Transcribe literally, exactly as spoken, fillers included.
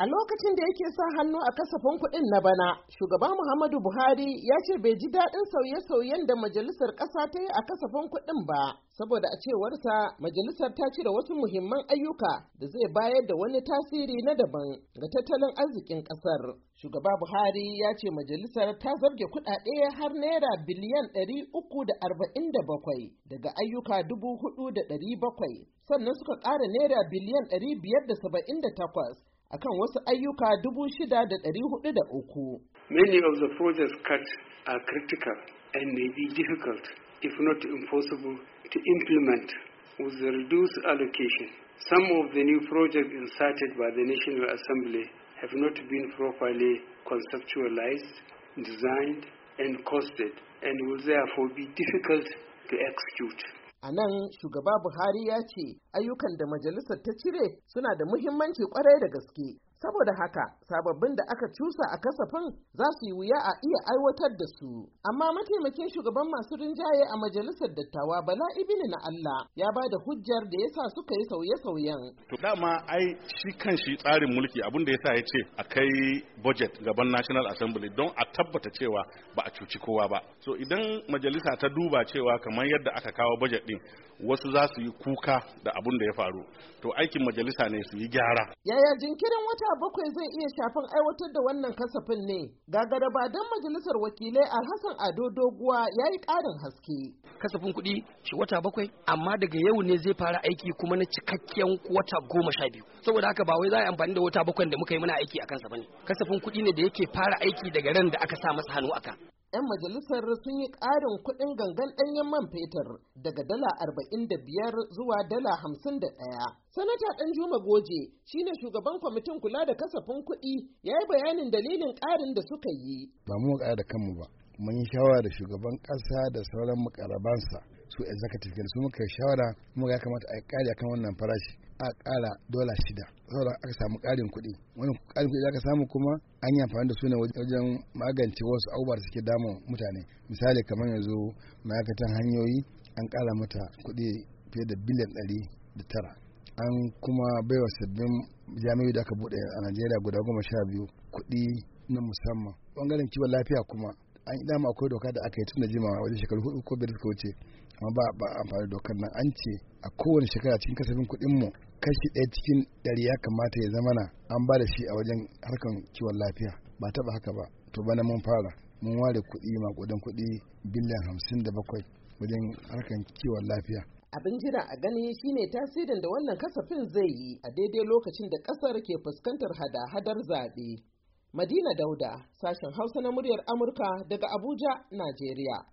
A lokacin da yake sa hannu a kasafin kuɗin na bana, shugaba Muhammadu Buhari ya ce bai ji daɗin sauye-sauyen da majalisar ƙasa ta yi a kasafin kuɗin ba, saboda a cewarsa majalisar ta cire wasu muhimman ayyuka da zai bayar da wani tasiri na daban ga tattalin arzikin ƙasar. Shugaba Buhari ya ce majalisar ta zarge kuɗaɗe har naira biliyan ɗari uku da arba'in da bakwai daga ayyuka dubu hudu da ɗari bakwai, sannan suka ƙara naira biliyan ɗari biyar da saba'in da takwas akan wasu ayyuka dubu shida da ɗari hudu da uku. Many of the projects cut are critical and may be difficult, if not impossible, to implement with the reduced allocation. Some of the new projects inserted by the National Assembly have not been properly conceptualized, designed, and costed, and will therefore be difficult to execute. A nan shugaba Buhari ya ce ayyukan da majalisar ta cire suna da muhimmanci kwarai da gaske. Saboda haka sababbin da aka cusa a kasafin za su yi wuya a iya aiwatar da su. Amma mataimakin shugaban masu rinjaye a majalisar dattawa Bala Ibini na Allah ya ba da hujjar da yasa suka yi sauye-sauyen. To dama ai shi kan shi tsarin mulki abin da yasa ya ce a kai budget gaban National Assembly don a tabbata cewa ba a cuci kowa ba. So idan majalisa ta duba cewa kamar yadda aka kawo budget din wasu za su yi kuka da abin da ya faru, to aikin majalisa ne su yi gyara. Yaya jinkirin wata bakwai zai iya shafin aiwatar da wannan kasafin ne? Gagara ba don majalisar wakilai Alhassan Ado Doguwa ya yi ƙarin haske. Kasafin kuɗi shi wata bakwai, amma daga yau ne zai fara aiki kuma na cikakken wata goma sha biyu. Saboda haka ba wai za a yi amfani da wata bakwai da muka yi muna aiki a kansa bane. Kasafin kuɗi ne da yake fara aiki daga ran da aka sa masa hannu aka. 'Yan majalisar sun yi ƙarin kuɗin gangan ɗanyen man fetur daga dala arba'in da biyar zuwa dala hamsin da ɗaya. Sanata Ɗanjuma Goje shine shugaban kwamitin kula da kasafin kuɗi ya yi bayanin dalilin ƙarin da suka yi. Ba mu ƙara da kanmu ba, mun yi shawara da shugaban ƙasa da sauran makarabansa su executive su muka shawara muka ya kamata a yi ƙari akan wannan farashi a ƙara dola shida saboda aka samu ƙarin kuɗi. Wani ƙarin kuɗi aka samu kuma an yi amfani da su ne wajen magance wasu abubuwa da suke damun mutane. Misali kamar yanzu ma'aikatan hanyoyi an ƙara mata kuɗi fiye da biliyan ɗari da tara. An kuma baiwa sabbin jami'o'i da aka buɗe a Najeriya guda goma sha biyu kuɗi na musamman. Ɓangaren kiwon lafiya kuma an yi dama akwai doka da aka yi tun da jimawa wajen shekaru hudu ko biyar suka wuce, amma ba ba amfani da dokar nan. An ce a kowane shekara cikin kasafin kuɗin mu kashi ɗaya cikin ɗari ya kamata ya zama na an ba da shi a wajen harkan kiwon lafiya. Ba taɓa haka ba, to bana mun fara mun ware kuɗi maƙudan kuɗi biliyan hamsin da bakwai wajen harkan kiwon lafiya. Abin jira a gani shine tasirin da wannan kasafin zai yi a daidai lokacin da ƙasar ke fuskantar hada-hadar zaɓe. Madina Dauda, sashen Hausa na muryar Amurka daga Abuja, Najeriya.